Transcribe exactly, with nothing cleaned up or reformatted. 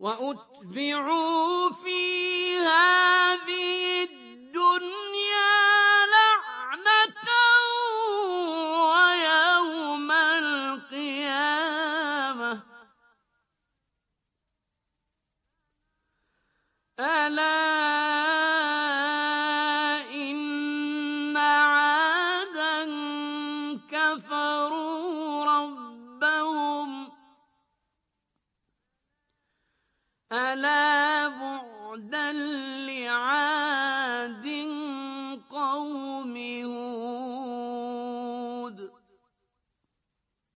وَأُتْبِعُوا فِي هَٰذِهِ الدُّنْيَا لَعْنَةً وَيَوْمَ الْقِيَامَةِ ۗ أَلَا إِنَّ عَادًا كَفَرُوا رَبَّهُمْ ۗ أَلَا بُعْدًا